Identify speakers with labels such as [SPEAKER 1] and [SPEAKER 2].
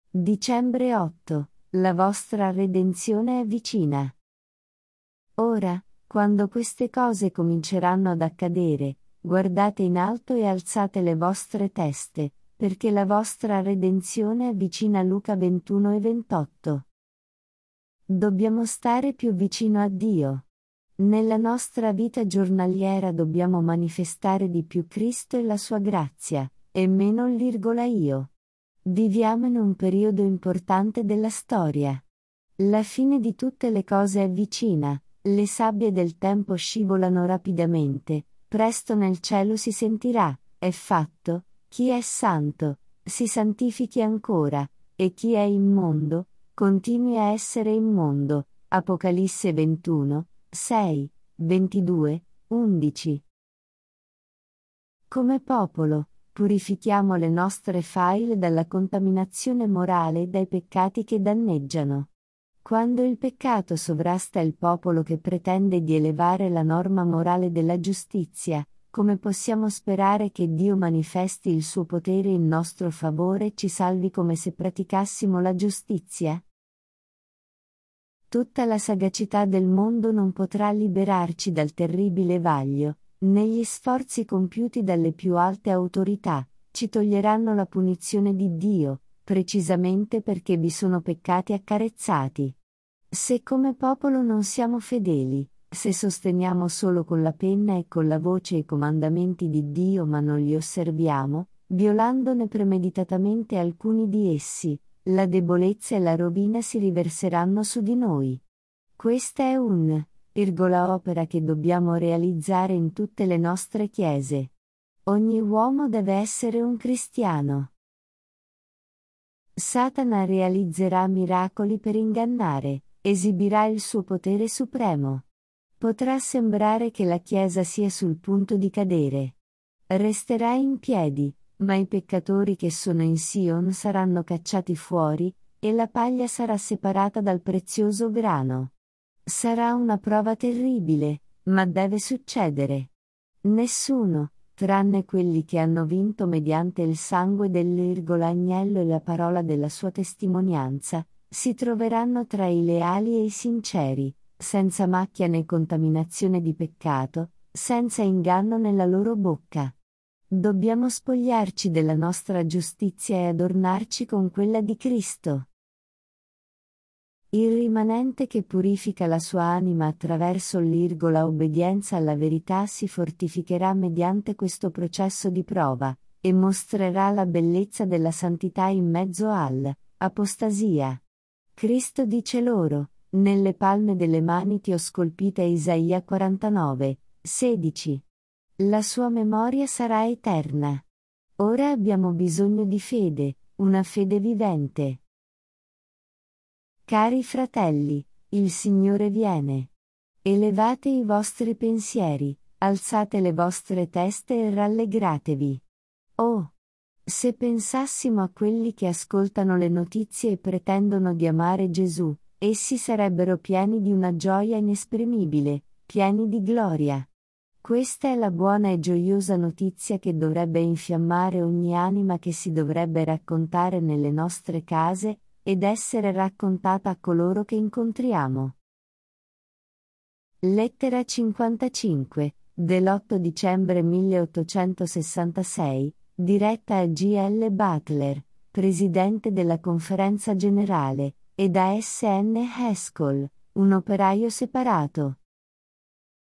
[SPEAKER 1] Dicembre 8. La vostra redenzione è vicina. Ora, quando queste cose cominceranno ad accadere, guardate in alto e alzate le vostre teste, perché la vostra redenzione è vicina. Luca 21:28. Dobbiamo stare più vicino a Dio. Nella nostra vita giornaliera dobbiamo manifestare di più Cristo e la sua grazia, e meno l'io. Viviamo in un periodo importante della storia. La fine di tutte le cose è vicina, le sabbie del tempo scivolano rapidamente, presto nel cielo si sentirà, è fatto, chi è santo, si santifichi ancora, e chi è immondo, continui a essere immondo. Apocalisse 21, 6, 22, 11. Come popolo, purifichiamo le nostre file dalla contaminazione morale e dai peccati che danneggiano. Quando il peccato sovrasta il popolo che pretende di elevare la norma morale della giustizia, come possiamo sperare che Dio manifesti il suo potere in nostro favore e ci salvi come se praticassimo la giustizia? Tutta la sagacità del mondo non potrà liberarci dal terribile vaglio. Negli sforzi compiuti dalle più alte autorità, ci toglieranno la punizione di Dio, precisamente perché vi sono peccati accarezzati. Se come popolo non siamo fedeli, se sosteniamo solo con la penna e con la voce i comandamenti di Dio ma non li osserviamo, violandone premeditatamente alcuni di essi, la debolezza e la rovina si riverseranno su di noi. Questa è opera che dobbiamo realizzare in tutte le nostre chiese. Ogni uomo deve essere un cristiano. Satana realizzerà miracoli per ingannare, esibirà il suo potere supremo. Potrà sembrare che la Chiesa sia sul punto di cadere. Resterà in piedi, ma i peccatori che sono in Sion saranno cacciati fuori, e la paglia sarà separata dal prezioso grano. Sarà una prova terribile, ma deve succedere. Nessuno, tranne quelli che hanno vinto mediante il sangue dell'agnello e la parola della sua testimonianza, si troveranno tra i leali e i sinceri, senza macchia né contaminazione di peccato, senza inganno nella loro bocca. Dobbiamo spogliarci della nostra giustizia e adornarci con quella di Cristo. Il rimanente che purifica la sua anima attraverso l'obbedienza alla verità si fortificherà mediante questo processo di prova, e mostrerà la bellezza della santità in mezzo all'apostasia. Cristo dice loro, nelle palme delle mani ti ho scolpita. Isaia 49, 16. La sua memoria sarà eterna. Ora abbiamo bisogno di fede, una fede vivente. Cari fratelli, il Signore viene. Elevate i vostri pensieri, alzate le vostre teste e rallegratevi. Oh! Se pensassimo a quelli che ascoltano le notizie e pretendono di amare Gesù, essi sarebbero pieni di una gioia inesprimibile, pieni di gloria. Questa è la buona e gioiosa notizia che dovrebbe infiammare ogni anima che si dovrebbe raccontare nelle nostre case, ed essere raccontata a coloro che incontriamo. Lettera 55, dell'8 dicembre 1866, diretta a G.L. Butler, presidente della Conferenza Generale, e da S.N. Haskell, un operaio separato.